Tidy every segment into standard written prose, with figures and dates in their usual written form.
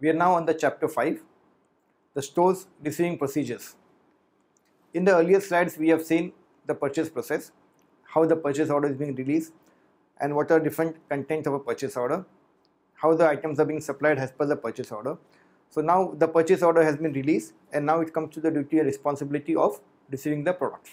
We are now on the chapter 5, the store's receiving procedures. In the earlier slides, we have seen the purchase process, how the purchase order is being released, and what are different contents of a purchase order, how the items are being supplied as per the purchase order. So now the purchase order has been released, and now it comes to the duty and responsibility of receiving the products.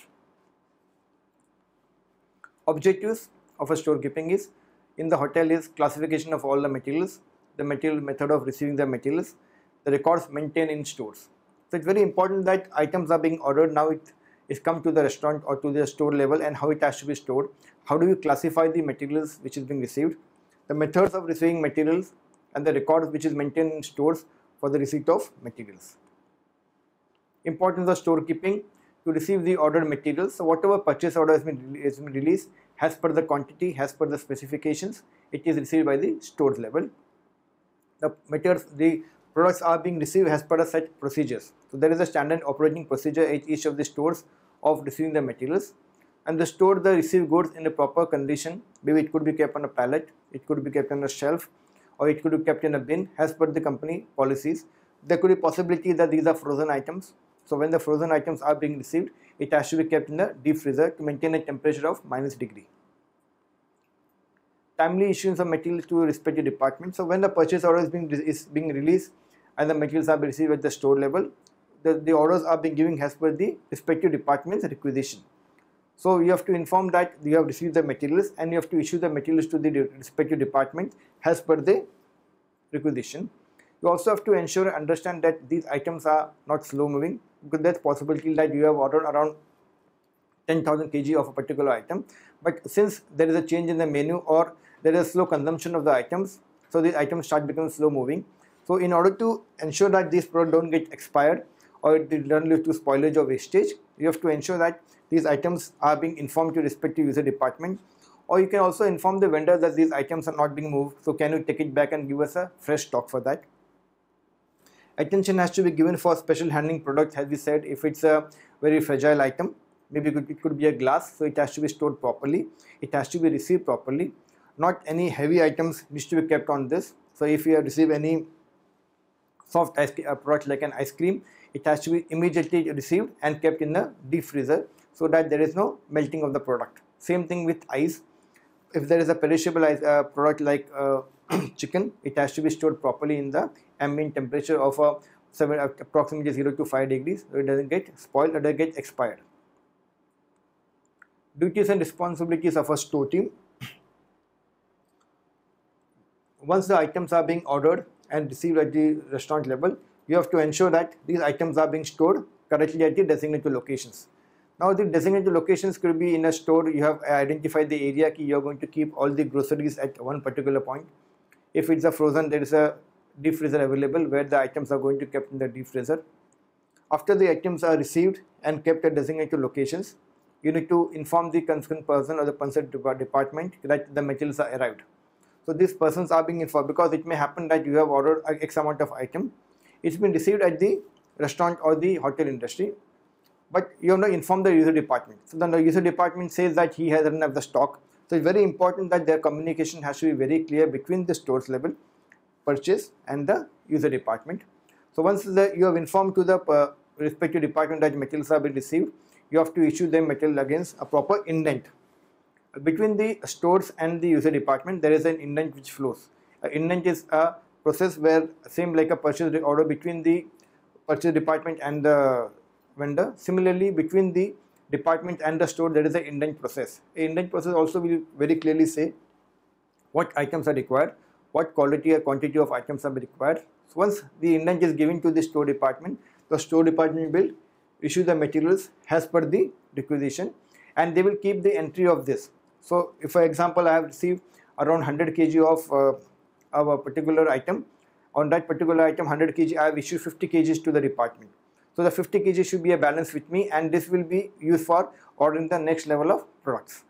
Objectives of a storekeeping is, in the hotel, is classification of all the materials, the material method of receiving the materials, the records maintained in stores. So it's very important that items are being ordered, now it is come to the restaurant or to the store level, and how it has to be stored. How do you classify the materials which is being received, the methods of receiving materials, and the records which is maintained in stores for the receipt of materials. Importance of storekeeping: to receive the ordered materials. So whatever purchase order has been released, as per the quantity, as per the specifications, it is received by the stores level. The products are being received as per a set procedures. So there is a standard operating procedure at each of the stores of receiving the materials, and the store the received goods in a proper condition. Maybe it could be kept on a pallet, it could be kept on a shelf, or it could be kept in a bin as per the company policies. There could be possibility that these are frozen items. So when the frozen items are being received, it has to be kept in the deep freezer to maintain a temperature of -degree. Timely issuance of materials to respective departments. So when the purchase order is being released and the materials are being received at the store level, the orders are being given as per the respective department's requisition. So you have to inform that you have received the materials, and you have to issue the materials to the respective department as per the requisition. You also have to ensure and understand that these items are not slow moving, because there's possibility that you have ordered around 10,000 kg of a particular item, but since there is a change in the menu or there is slow consumption of the items, so these items start becoming slow moving. So in order to ensure that these products don't get expired or it don't lead to spoilage or wastage, you have to ensure that these items are being informed to respective user department, or you can also inform the vendor that these items are not being moved, so can you take it back and give us a fresh stock for that. Attention has to be given for special handling products, as we said. If it's a very fragile item, maybe it could be a glass, so it has to be stored properly, it has to be received properly. Not any heavy items needs to be kept on this. So if you have received any soft product like an ice cream, it has to be immediately received and kept in the deep freezer so that there is no melting of the product. Same thing with ice. If there is a perishable product like chicken, it has to be stored properly in the ambient temperature of approximately 0 to 5 degrees, so it doesn't get spoiled or doesn't get expired. Duties and responsibilities of a store team. Once the items are being ordered and received at the restaurant level, you have to ensure that these items are being stored correctly at the designated locations. Now the designated locations could be in a store. You have identified the area, you are going to keep all the groceries at one particular point. If it's a frozen, there is a deep freezer available where the items are going to be kept in the deep freezer. After the items are received and kept at designated locations, you need to inform the concerned person or the concerned department that the materials are arrived. So these persons are being informed, because it may happen that you have ordered X amount of item, it's been received at the restaurant or the hotel industry, but you have not informed the user department. So then the user department says that he has run out the stock. So it's very important that their communication has to be very clear between the stores level, purchase, and the user department. So once you have informed to the respective department that materials have been received, you have to issue them material against a proper indent. Between the stores and the user department, there is an indent which flows. An indent is a process where, same like a purchase order between the purchase department and the vendor, similarly between the department and the store there is an indent process. An indent process also will very clearly say what items are required, what quality or quantity of items are required. So once the indent is given to the store department, the store department will issue the materials as per the requisition, and they will keep the entry of this. So if, for example, I have received around 100 kg of a particular item, on that particular item 100 kg, I have issued 50 kgs to the department. So the 50 kg should be a balance with me, and this will be used for ordering the next level of products.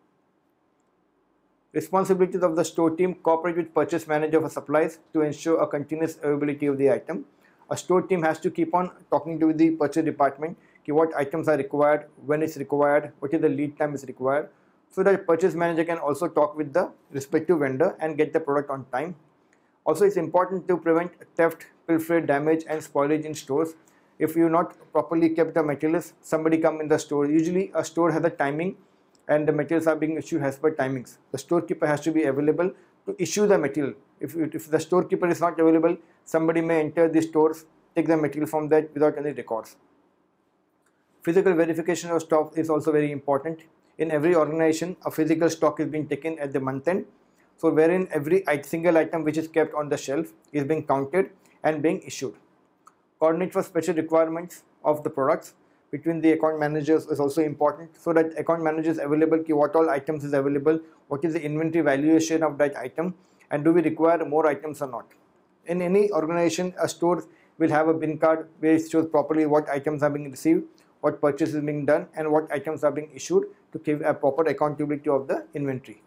Responsibilities of the store team: cooperate with purchase manager for supplies to ensure a continuous availability of the item. A store team has to keep on talking to the purchase department, what items are required, when it's required, what is the lead time is required, so that purchase manager can also talk with the respective vendor and get the product on time. Also, it's important to prevent theft, pilferage, damage and spoilage in stores. If you not properly kept the materials, somebody come in the store. Usually a store has a timing and the materials are being issued as per timings. The storekeeper has to be available to issue the material. If the storekeeper is not available, somebody may enter the stores, take the material from that without any records. Physical verification of stock is also very important. In every organization, a physical stock is being taken at the month end. So wherein every single item which is kept on the shelf is being counted and being issued. Coordinate for special requirements of the products between the account managers is also important, so that account managers available what all items is available, what is the inventory valuation of that item, and do we require more items or not. In any organization, a store will have a bin card where it shows properly what items are being received, what purchase is being done, and what items are being issued to give a proper accountability of the inventory.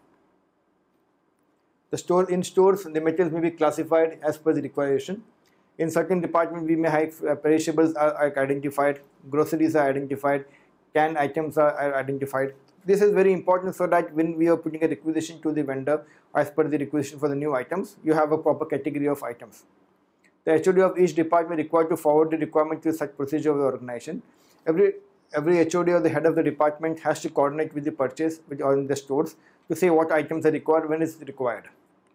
In stores, the materials may be classified as per the requisition. In certain departments, we may have perishables are identified, groceries are identified, canned items are identified. This is very important so that when we are putting a requisition to the vendor as per the requisition for the new items, you have a proper category of items. The HOD of each department required to forward the requirement to such procedure of the organization. Every HOD or the head of the department has to coordinate with the purchase or in the stores to say what items are required, when it's required.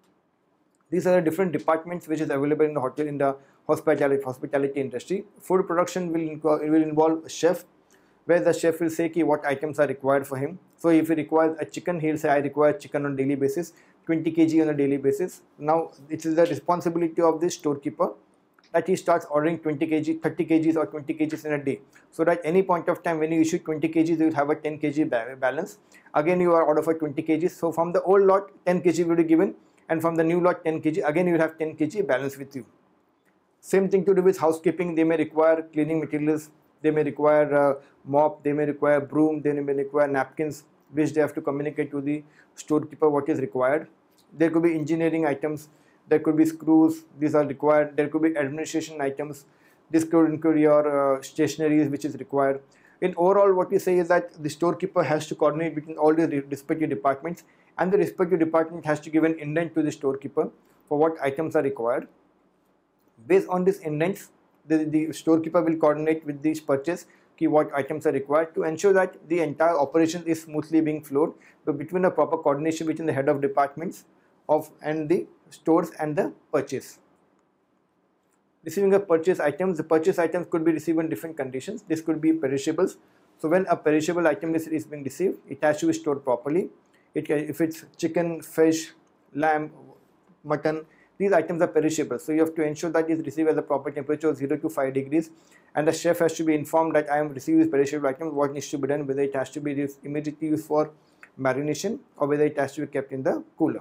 These are the different departments which is available in the hospitality industry. Food production will involve a chef, where the chef will say what items are required for him. So if he requires a chicken, he'll say I require chicken on a daily basis, 20 kg on a daily basis. Now it is the responsibility of the storekeeper that he starts ordering 20 kg, 30 kgs or 20 kgs in a day. So that any point of time when you issue 20 kgs, you will have a 10 kg balance. Again you are order for 20 kgs. So from the old lot 10 kg will be given, and from the new lot 10 kg, again you will have 10 kg balance with you. Same thing to do with housekeeping. They may require cleaning materials, they may require mop, they may require broom, they may require napkins, which they have to communicate to the storekeeper what is required. There could be engineering items, there could be screws, these are required. There could be administration items, this could include your stationeries which is required. In overall, what we say is that the storekeeper has to coordinate between all the respective departments, and the respective department has to give an indent to the storekeeper for what items are required. Based on these indents, the storekeeper will coordinate with the purchase what items are required to ensure that the entire operation is smoothly being flowed, but between a proper coordination between the head of departments and the stores and the purchase. Receiving of purchase items, the purchase items could be received in different conditions. This could be perishables. So when a perishable item is being received, it has to be stored properly. If it's chicken, fish, lamb, mutton, these items are perishable, so you have to ensure that it is received at the proper temperature of 0 to 5 degrees, and the chef has to be informed that I am receiving this perishable item, what needs to be done, whether it has to be immediately used for marination or whether it has to be kept in the cooler.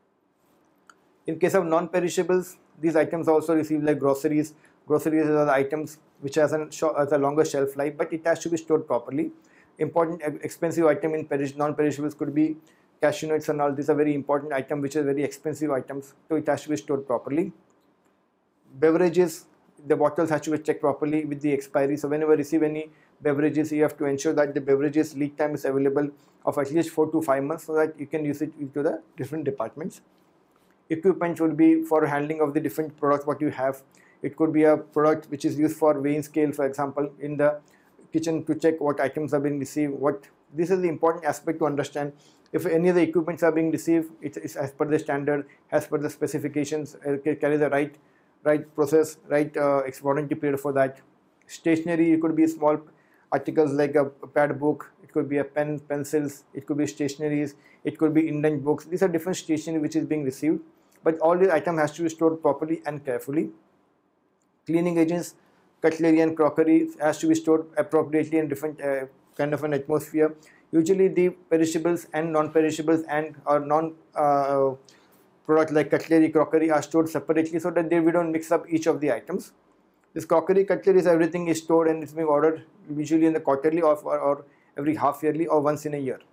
In case of non-perishables, these items are also received like groceries. Groceries are the items which has a longer shelf life, but it has to be stored properly. Important expensive item in non-perishables could be cashew nuts and all. These are very important items which are very expensive items, so it has to be stored properly. Beverages, the bottles have to be checked properly with the expiry. So whenever you receive any beverages, you have to ensure that the beverages lead time is available of at least 4 to 5 months, so that you can use it into the different departments. Equipment will be for handling of the different products what you have. It could be a product which is used for weighing scale, for example, in the kitchen to check what items are being received. This is the important aspect to understand. If any of the equipments are being received, it is as per the standard, as per the specifications, carry the right process, right warranty period for that. Stationery, it could be small articles like a pad book, it could be a pen, pencils, it could be stationeries, it could be indent books. These are different stationery which is being received, but all these items has to be stored properly and carefully. Cleaning agents, cutlery and crockery has to be stored appropriately in different kind of an atmosphere. Usually the perishables and non-perishables and products like cutlery, crockery are stored separately, so that we don't mix up each of the items. This crockery, cutlery, everything is stored and it's being ordered usually in the quarterly or every half yearly or once in a year.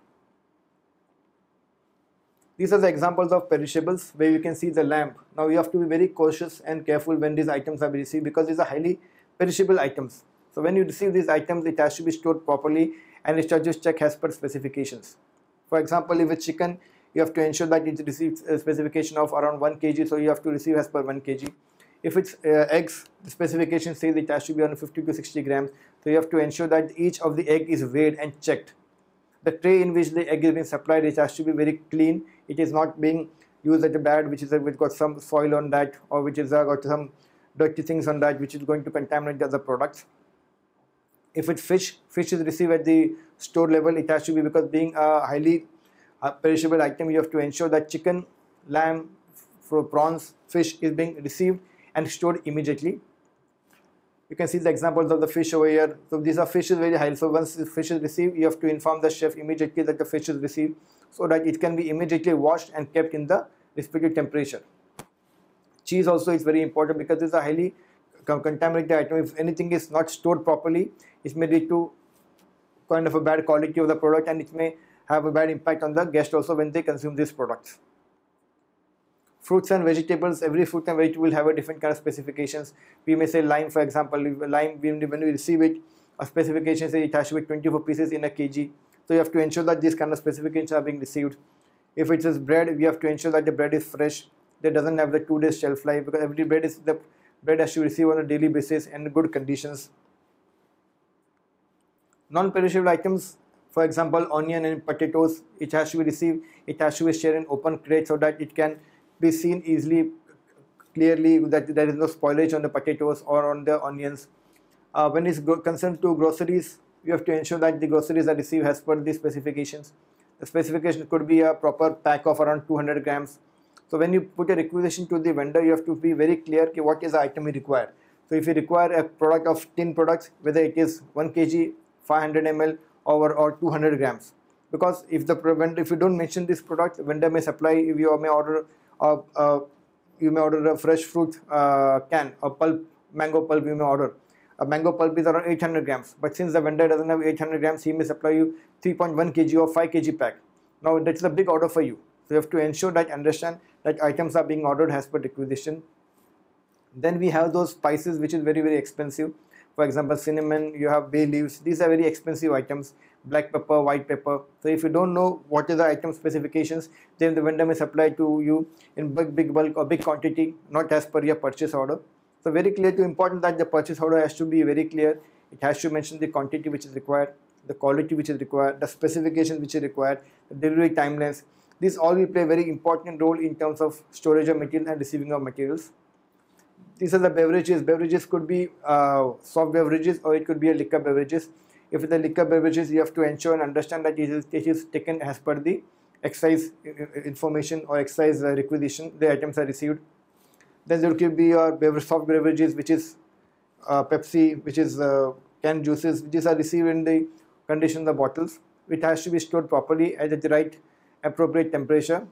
These are the examples of perishables where you can see the lamp. Now you have to be very cautious and careful when these items are received, because these are highly perishable items. So when you receive these items, it has to be stored properly and it has to check as per specifications. For example, if it's chicken, you have to ensure that it receives a specification of around 1 kg, so you have to receive as per 1 kg. If it's eggs, the specification says it has to be around 50 to 60 grams, so you have to ensure that each of the egg is weighed and checked. The tray in which the egg is being supplied, it has to be very clean. It is not being used at a bad which got some soil on that, or which is got some dirty things on that, which is going to contaminate the other products. If it's fish is received at the store level, it has to be, because being a highly perishable item, you have to ensure that chicken, lamb, prawns, fish is being received and stored immediately. You can see the examples of the fish over here. So these are fish is very high. So once the fish is received, you have to inform the chef immediately that the fish is received, so that it can be immediately washed and kept in the respective temperature. Cheese also is very important, because this is a highly contaminated item. If anything is not stored properly, it may lead to kind of a bad quality of the product, and it may have a bad impact on the guest also when they consume these products. Fruits and vegetables, every fruit and vegetable will have a different kind of specifications. We may say lime, for example. Lime, when we receive it, a specification says it has to be 24 pieces in a kg. So you have to ensure that these kind of specifications are being received. If it is bread, we have to ensure that the bread is fresh, that doesn't have the 2 days shelf life, because every bread has to receive on a daily basis and in good conditions. Non-perishable items, for example, onion and potatoes, it has to be received. It has to be shared in open crate, so that it can be seen easily, clearly, that there is no spoilage on the potatoes or on the onions. When it's concerned to groceries, you have to ensure that the groceries are received as per the specifications. The specification could be a proper pack of around 200 grams. So when you put a requisition to the vendor, you have to be very clear what is the item you require. So if you require a product of 10 products, whether it is 1 kg, 500 ml or 200 grams. Because if you don't mention this product, the vendor may supply, you may order a fresh fruit can, a pulp, mango pulp you may order. A mango pulp is around 800 grams, but since the vendor doesn't have 800 grams, he may supply you 3.1 kg or 5 kg pack. Now that's a big order for you. So you have to ensure that, understand that items are being ordered as per requisition. Then we have those spices which is very, very expensive. For example, cinnamon, you have bay leaves. These are very expensive items. Black pepper, white pepper. So if you don't know what is the item specifications, then the vendor may supply to you in big bulk or big quantity, not as per your purchase order. So very clear to important that the purchase order has to be very clear. It has to mention the quantity which is required, the quality which is required, the specifications which is required, the delivery timelines. These all will play a very important role in terms of storage of material and receiving of materials. These are the beverages. Beverages could be soft beverages, or it could be a liquor beverages. If it's a liquor beverages, you have to ensure and understand that it is taken as per the excise information or excise requisition. The items are received. Then there could be soft beverages, which is Pepsi, which is canned juices. These are received in the condition of the bottles. It has to be stored properly at the right appropriate temperature.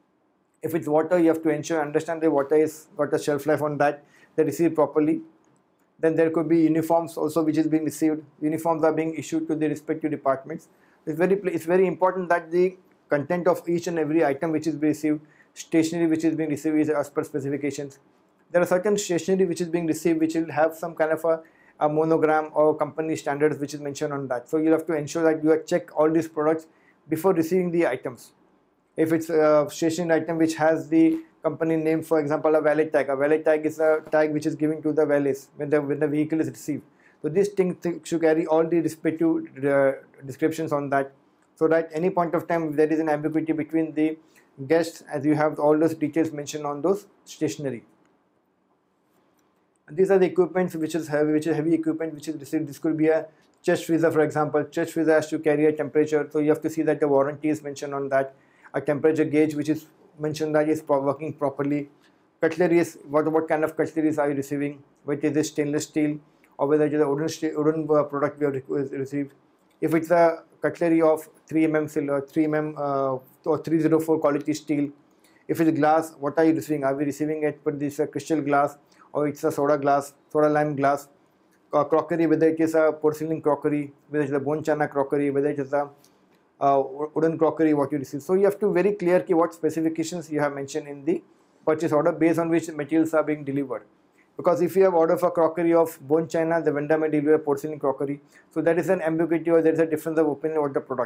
If it's water, you have to ensure, understand the water is got a shelf life on that. They receive properly. Then there could be uniforms also which is being received. Uniforms are being issued to the respective departments. It's very important that the content of each and every item which is being received, stationery which is being received is as per specifications. There are certain stationery which is being received which will have some kind of a monogram or company standards which is mentioned on that. So you have to ensure that you have checked all these products before receiving the items. If it's a stationery item which has the company name, for example, a valet tag. A valet tag is a tag which is given to the valets when the vehicle is received. So this thing should carry all the respective descriptions on that, so that any point of time if there is an ambiguity between the guests, as you have all those details mentioned on those stationery. And these are the equipments which is heavy equipment which is received. This could be a chest freezer, for example. Chest freezer has to carry a temperature, so you have to see that the warranty is mentioned on that. A temperature gauge which is mentioned that is working properly. Cutlery is what kind of cutlery are you receiving? Whether it is stainless steel or whether it is a wooden product we have received. If it's a cutlery of 3 mm 3 mm or 304 quality steel. If it's glass, what are you receiving? Are we receiving it for this crystal glass, or it's a soda lime glass? Crockery, whether it is a porcelain crockery, whether it is a bone china crockery, whether it is a wooden crockery, what you receive. So you have to very clear what specifications you have mentioned in the purchase order based on which materials are being delivered. Because if you have order for crockery of bone china, the vendor may deliver porcelain crockery. So that is an ambiguity, or there is a difference of opinion about the products.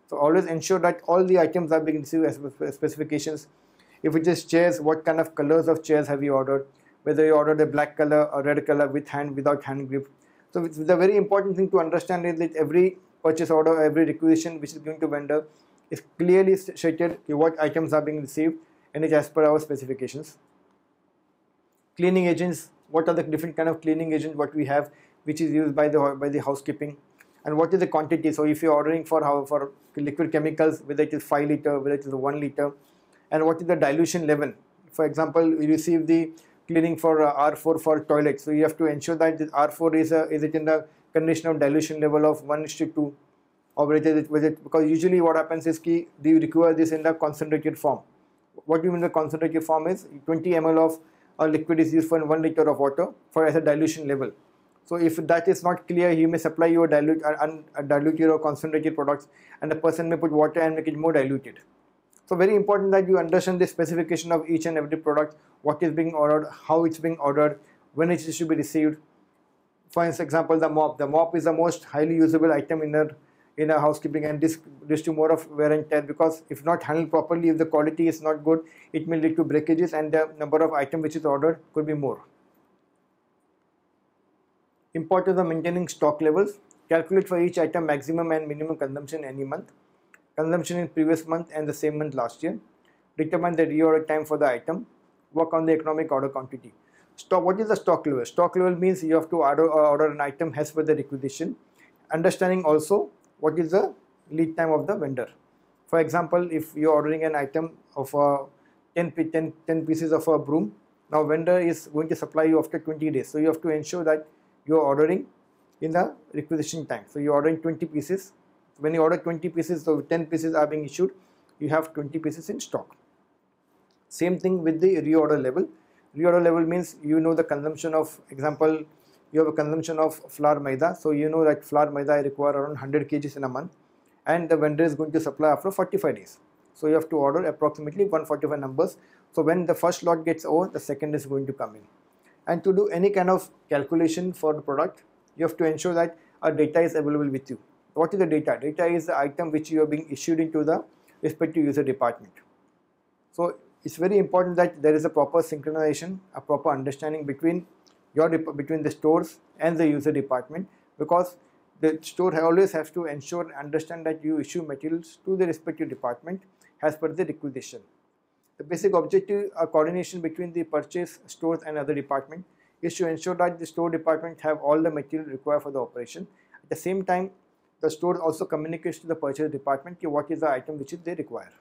So always ensure that all the items are being received as specifications. If it is chairs, what kind of colors of chairs have you ordered? Whether you ordered a black color or red color with hand, without hand grip. So the very important thing to understand is that every purchase order, every requisition which is given to vendor is clearly stated what items are being received and is as per our specifications. Cleaning agents, what are the different kind of cleaning agents what we have which is used by the housekeeping, and what is the quantity. So if you're ordering for liquid chemicals, whether it is 5 liter, whether it is 1 liter, and what is the dilution level. For example, you receive the cleaning for R4 for toilet, so you have to ensure that this R4 is it in the condition of dilution level of 1:2, or whether it, because usually what happens is do you require this in the concentrated form. What you mean the concentrated form is 20 ml of liquid is used for 1 liter of water for as a dilution level. So if that is not clear, you may supply your diluted or concentrated products, and the person may put water and make it more diluted. So very important that you understand the specification of each and every product, what is being ordered, how it's being ordered, when it should be received. For example, the mop. The mop is the most highly usable item in a housekeeping, and this leads to more of wear and tear, because if not handled properly, if the quality is not good, it may lead to breakages, and the number of items which is ordered could be more. Importance of maintaining stock levels. Calculate for each item maximum and minimum consumption any month, consumption in previous month and the same month last year. Determine the reorder time for the item. Work on the economic order quantity. Stock. What is the stock level? Stock level means you have to order an item as per the requisition. Understanding also what is the lead time of the vendor. For example, if you are ordering an item of 10 pieces of a broom, now vendor is going to supply you after 20 days. So you have to ensure that you are ordering in the requisition time. So you are ordering 20 pieces. When you order 20 pieces, so 10 pieces are being issued, you have 20 pieces in stock. Same thing with the reorder level. Reorder level means you know the consumption of, example, you have a consumption of flour maida, so you know that flour maida I require around 100 kgs in a month, and the vendor is going to supply after 45 days. So you have to order approximately 145 numbers. So when the first lot gets over, the second is going to come in. And to do any kind of calculation for the product, you have to ensure that a data is available with you. What is the data? Data is the item which you are being issued into the respective user department. So it's very important that there is a proper synchronization, a proper understanding between the stores and the user department, because the store always has to ensure and understand that you issue materials to the respective department as per the requisition. The basic objective of coordination between the purchase, stores and other department is to ensure that the store department have all the material required for the operation. At the same time, the store also communicates to the purchase department what is the item which they require.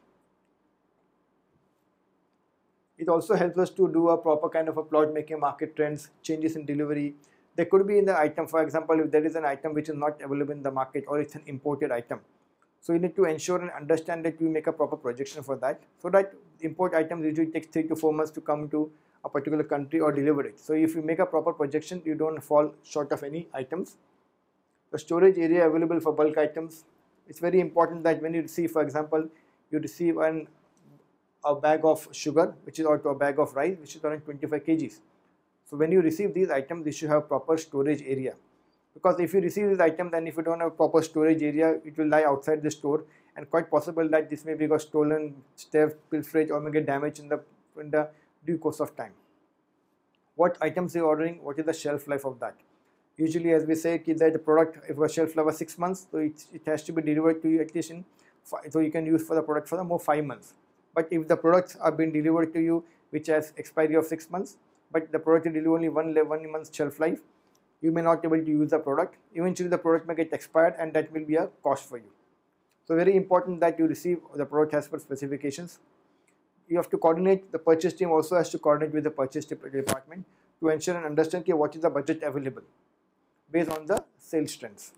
It also helps us to do a proper kind of a plot making, market trends, changes in delivery. There could be in the item, for example, if there is an item which is not available in the market or it's an imported item. So you need to ensure and understand that you make a proper projection for that, so that import items usually takes 3 to 4 months to come to a particular country or deliver it. So if you make a proper projection, you don't fall short of any items. The storage area available for bulk items. It's very important that when you receive, for example, you receive a bag of sugar, which is also a bag of rice, which is around 25 kgs. So when you receive these items, you should have proper storage area. Because if you receive these items and if you don't have proper storage area, it will lie outside the store, and quite possible that this may be got stolen, theft, pilferage, or may get damaged in the due course of time. What items you are ordering, what is the shelf life of that? Usually, as we say, that the product, if a shelf life is 6 months, so it has to be delivered to you at least so you can use for the product for the more 5 months. But if the products are being delivered to you which has expiry of 6 months, but the product will only 1 month shelf life, you may not be able to use the product. Eventually the product may get expired, and that will be a cost for you. So very important that you receive the product as per specifications. You have to coordinate, the purchase team also has to coordinate with the purchase department to ensure and understand what is the budget available based on the sales trends.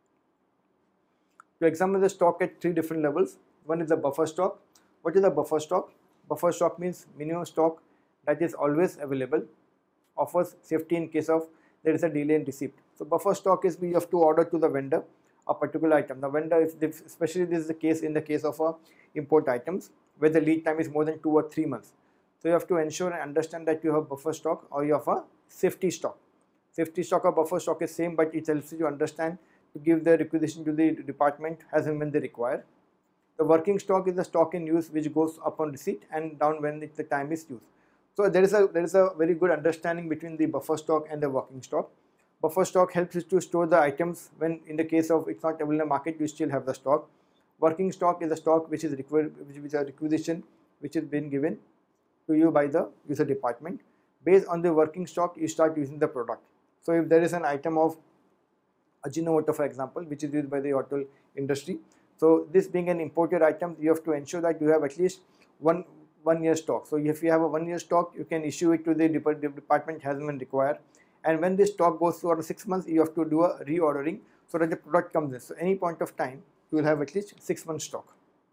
To examine the stock at 3 different levels. One is the buffer stock. What is the buffer stock? Buffer stock means minimum stock that is always available, offers safety in case of there is a delay in receipt. So buffer stock is you have to order to the vendor a particular item. The vendor, especially this is the case in the case of import items where the lead time is more than 2 or 3 months. So you have to ensure and understand that you have buffer stock or you have a safety stock. Safety stock or buffer stock is same, but it helps you understand to give the requisition to the department as and when they require. The working stock is the stock in use which goes up on receipt and down when the time is used. So there is a very good understanding between the buffer stock and the working stock. Buffer stock helps you to store the items when in the case of it's not available in the market, you still have the stock. Working stock is a stock which is required, which is a requisition which is being given to you by the user department. Based on the working stock, you start using the product. So if there is an item of Ajinomoto, for example, which is used by the hotel industry, so this being an imported item, you have to ensure that you have at least one year stock. So if you have a 1 year stock, you can issue it to the department as when required. And when this stock goes to around 6 months, you have to do a reordering so that the product comes in. So any point of time, you will have at least 6 months stock.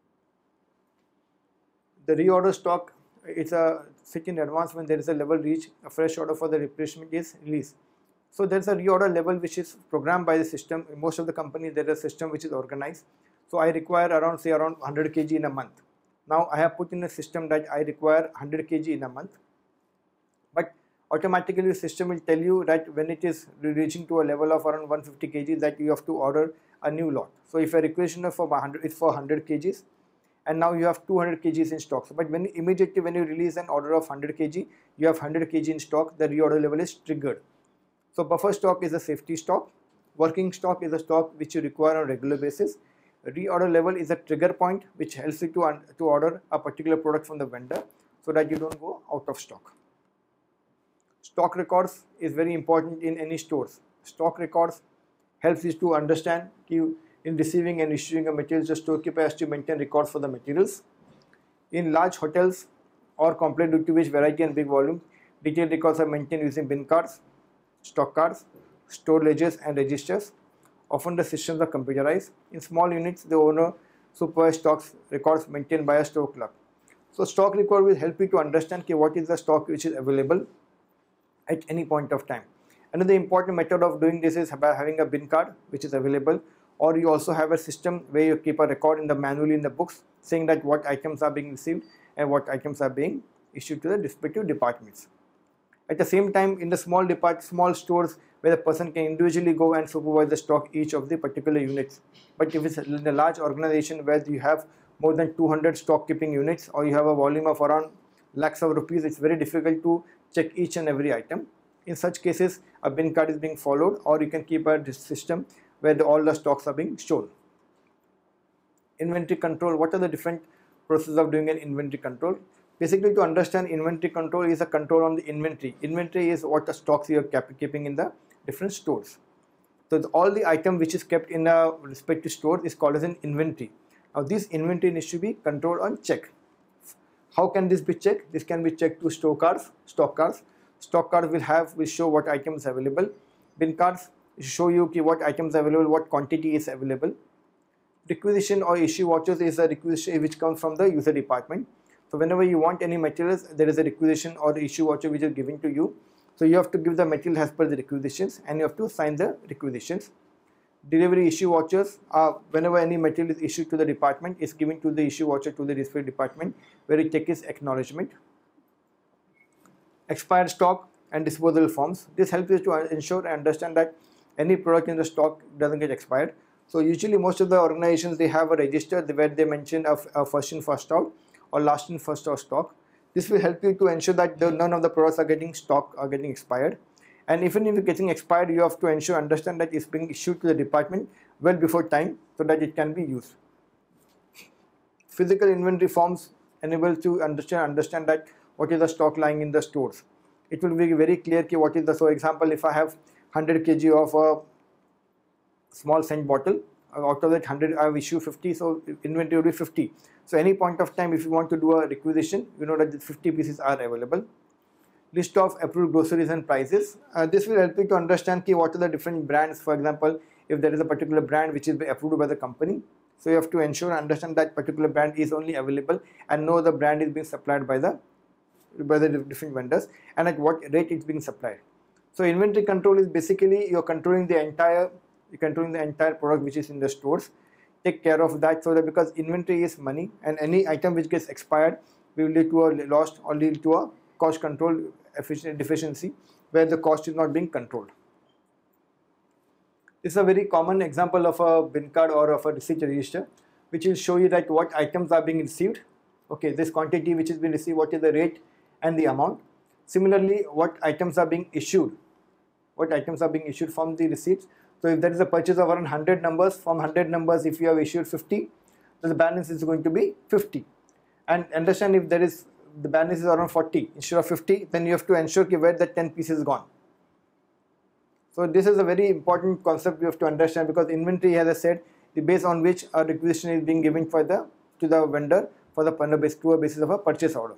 The reorder stock, it's a sit in advance when there is a level reached, a fresh order for the replenishment is released. So there is a reorder level which is programmed by the system. In most of the companies, there is a system which is organized. So I require around 100 kg in a month. Now I have put in a system that I require 100 kg in a month, but automatically the system will tell you that when it is reaching to a level of around 150 kg that you have to order a new lot. So if a requisition for 100 is for 100 kgs and now you have 200 kgs in stock. So, but immediately when you release an order of 100 kg, you have 100 kg in stock, the reorder level is triggered. So buffer stock is a safety stock. Working stock is a stock which you require on a regular basis. Reorder level is a trigger point which helps you to order a particular product from the vendor so that you don't go out of stock. Stock records is very important in any stores. Stock records helps you to understand in receiving and issuing a materials, the storekeeper has to maintain records for the materials. In large hotels or complex due to which variety and big volume, detailed records are maintained using bin cards, stock cards, store ledgers and registers. Often the systems are computerized. In small units, the owner supervises stocks records maintained by a store clerk. So stock record will help you to understand what is the stock which is available at any point of time. Another important method of doing this is by having a bin card which is available, or you also have a system where you keep a record in the manually in the books saying that what items are being received and what items are being issued to the respective departments. At the same time, in the small stores where the person can individually go and supervise the stock each of the particular units. But if it's in a large organization where you have more than 200 stock keeping units or you have a volume of around lakhs of rupees, it's very difficult to check each and every item. In such cases, a bin card is being followed, or you can keep a system where all the stocks are being shown. Inventory control. What are the different processes of doing an inventory control? Basically, to understand inventory control is a control on the inventory. Inventory is what the stocks you are keeping in the different stores. So all the item which is kept in a respective store is called as an inventory. Now this inventory needs to be controlled on check. How can this be checked? This can be checked through stock cards. Stock cards will show what items available. Bin cards show you what items are available, what quantity is available. Requisition or issue vouchers is a requisition which comes from the user department. So whenever you want any materials, there is a requisition or issue voucher which is given to you. So you have to give the material as per the requisitions and you have to sign the requisitions. Delivery issue vouchers are whenever any material is issued to the department, is given to the issue voucher to the respective department where it takes its acknowledgement. Expired stock and disposal forms. This helps you to ensure and understand that any product in the stock doesn't get expired. So usually most of the organizations, they have a register where they mention a first in first out or last in first out stock. This will help you to ensure that none of the products are getting expired. And even if it's getting expired, you have to understand that it's being issued to the department well before time so that it can be used. Physical inventory forms enable to understand that what is the stock lying in the stores. It will be very clear what is the, so example, if I have 100 kg of a small scent bottle, out of that 100 I have issued 50, so inventory will be 50. So any point of time if you want to do a requisition, you know that the 50 pieces are available. List of approved groceries and prices. This will help you to understand what are the different brands. For example, if there is a particular brand which is approved by the company, so you have to ensure and understand that particular brand is only available and no other brand is being supplied by the different vendors and at what rate it's being supplied. So inventory control is basically you're controlling the entire product which is in the stores. Take care of that, so that because inventory is money and any item which gets expired will lead to a loss or lead to a cost control deficiency where the cost is not being controlled. This is a very common example of a bin card or of a receipt register. which will show you that what items are being received. Okay, this quantity which is being received, what is the rate and the amount. Similarly, what items are being issued, from the receipts. So if there is a purchase of around 100 numbers, from 100 numbers if you have issued 50, so the balance is going to be 50. And understand, if there is the balance is around 40 instead of 50, then you have to ensure where that 10 pieces is gone. So this is a very important concept you have to understand, because inventory, as I said, the base on which a requisition is being given to the vendor for the basis of a purchase order.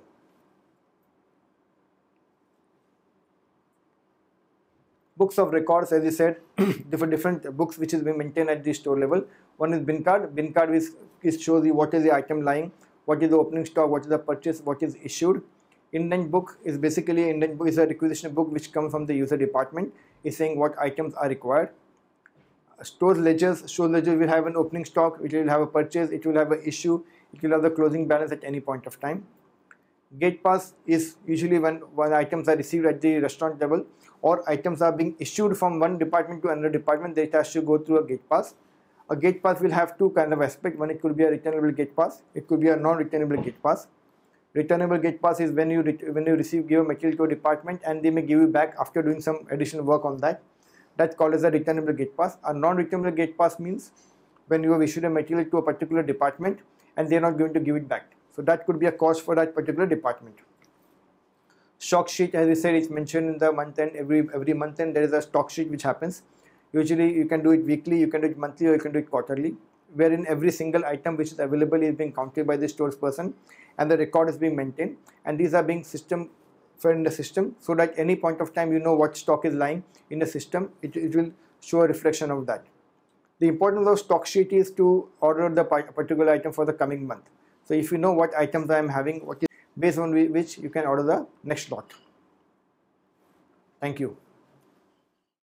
Books of records, as you said, different books which is being maintained at the store level. One is bin card. Bin card shows you what is the item lying, what is the opening stock, what is the purchase, what is issued. Indent book is basically, indent book is a requisition book which comes from the user department, is saying what items are required. Stores ledgers will have an opening stock, it will have a purchase, it will have an issue, it will have the closing balance at any point of time. Gate pass is usually when items are received at the restaurant level, or items are being issued from one department to another department, they has to go through a gate pass. A gate pass will have two kind of aspects. One, it could be a returnable gate pass, it could be a non-returnable gate pass. Returnable gate pass is when you give a material to a department and they may give you back after doing some additional work on that. That's called as a returnable gate pass. A non-returnable gate pass means when you have issued a material to a particular department and they are not going to give it back. So that could be a cost for that particular department. Stock sheet, as we said, is mentioned in the month end. Every month end there is a stock sheet which happens. Usually you can do it weekly, you can do it monthly, or you can do it quarterly, wherein every single item which is available is being counted by the stores person and the record is being maintained, and these are being fed in the system, so that any point of time you know what stock is lying in the system, it will show a reflection of that. The importance of stock sheet is to order the particular item for the coming month. So if you know what items I am having, what is based on which you can order the next lot. Thank you.